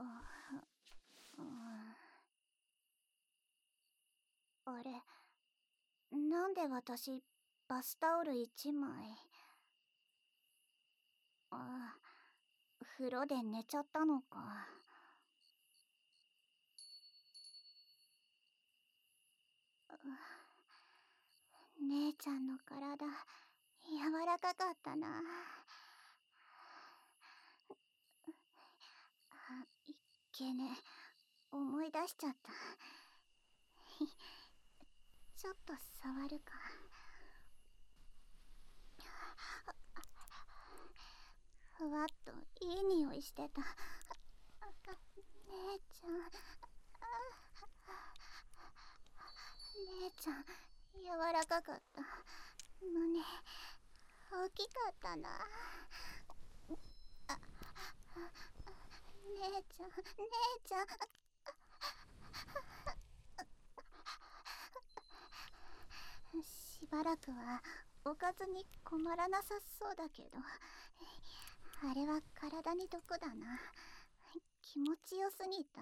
あれ、なんで私バスタオル1枚。風呂で寝ちゃったのか。姉ちゃんの体柔らかかったな。いけね、思い出しちゃった。ちょっと触るか。ふわっといい匂いしてた。姉ちゃん、姉ちゃん柔らかかった。胸大きかったな。姉ちゃん、姉ちゃん。しばらくはおかずに困らなさそうだけど、あれは体に毒だな。気持ちよすぎた。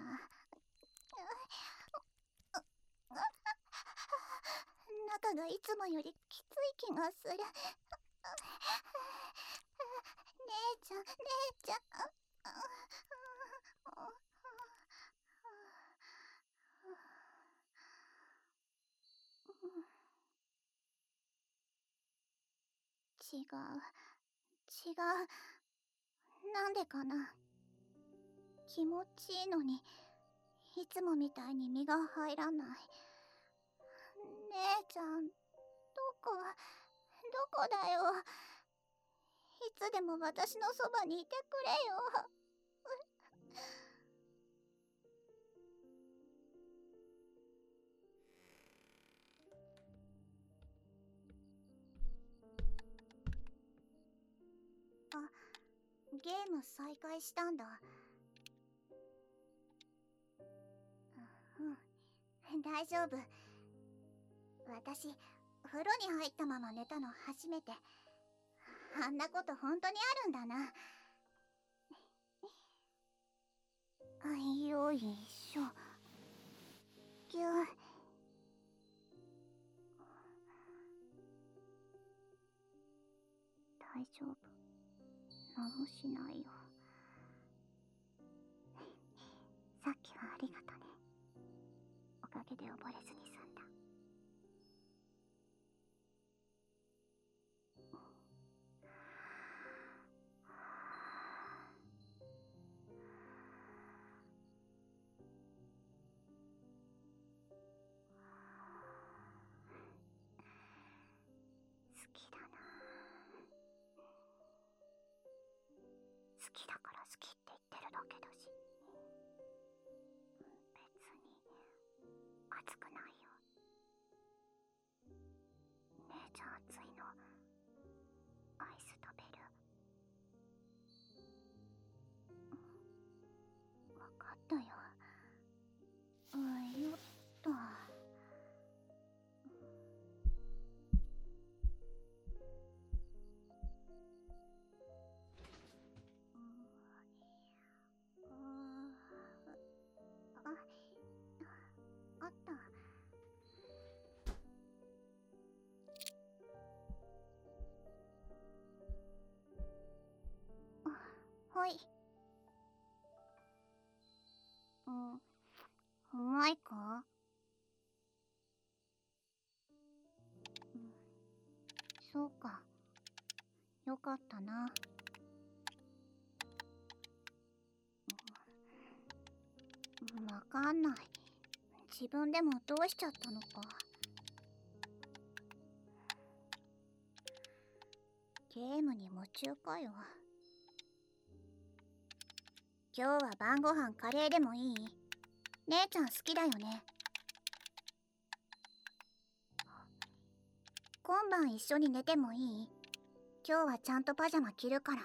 中がいつもよりきつい気がする。姉ちゃん、姉ちゃん。違う、違う。なんでかな。気持ちいいのに、いつもみたいに身が入らない。姉ちゃん、どこだよ。いつでも私のそばにいてくれよ。ゲーム再開したんだ。大丈夫。私、風呂に入ったまま寝たの初めて。あんなこと本当にあるんだな。よいしょ。ぎゅ大丈夫。何もしないよ。さっきはありがとね。おかげで溺れずに済んだ。好きだな。好きだから好きって言ってるだけだし。別に熱くないよ。姉ちゃん熱いの。アイス食べる？わかったよ。よっと。あった。はい。うまいか？そうか。よかったな。わかんない。自分でもどうしちゃったのか。ゲームに夢中かよ。今日は晩ご飯カレーでもいい？姉ちゃん好きだよね。今晩一緒に寝てもいい？今日はちゃんとパジャマ着るから。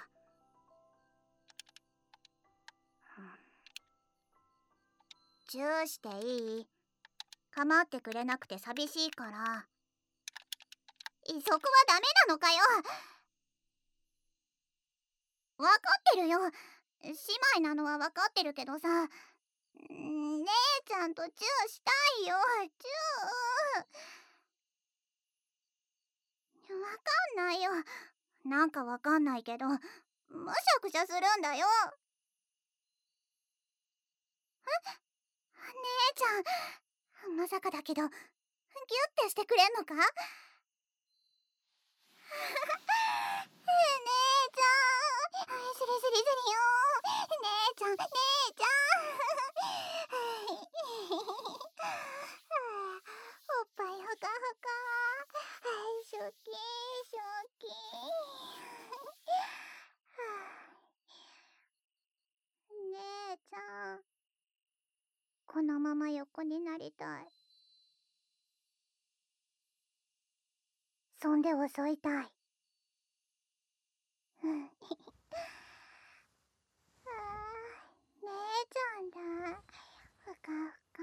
チューしていい？構ってくれなくて寂しいから。そこはダメなのかよ。わかってるよ。 姉妹なのは分かってるけどさ、姉ちゃんとチューしたいよ、チュー。わかんないよ。なんかわかんないけど、むしゃくしゃするんだよ。姉ちゃん、まさかだけど、ギュッてしてくれんのか？姉ちゃん、スリスリスリよ。姉ちゃん、姉ちゃん。おっぱいふかふか。ショキショキ。姉ちゃん、このまま横になりたい。そんで襲いたい。姉ちゃんだ。ふかふか。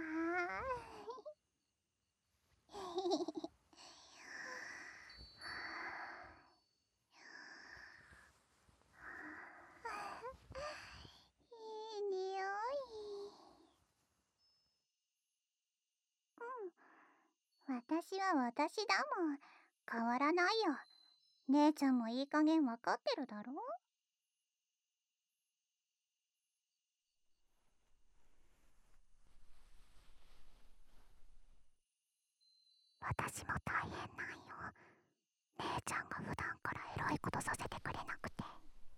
いい匂い。私は私だもん。変わらないよ。姉ちゃんもいい加減わかってるだろ？私も大変なんよ。姉ちゃんが普段からエロいことさせてくれなくて。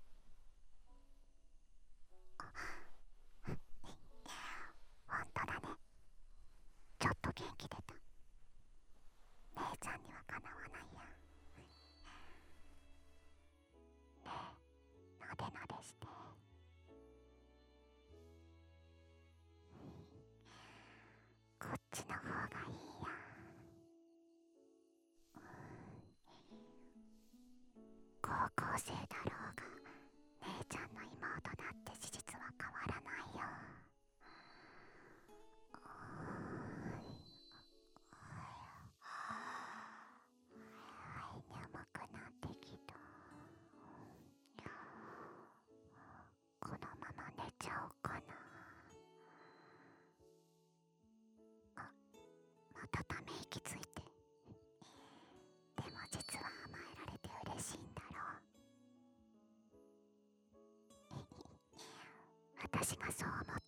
ほんとだね。ちょっと元気出た。姉ちゃんにはかなわないや。ねえ、なでなでして。こっちの方がいいや。高校生だろうが姉ちゃんの妹だって事実は変わらないよ。眠くなってきた。このまま寝ちゃおうかな。あ、またため息ついて。でも実は甘えられて嬉しいんだろう。私がそう思っ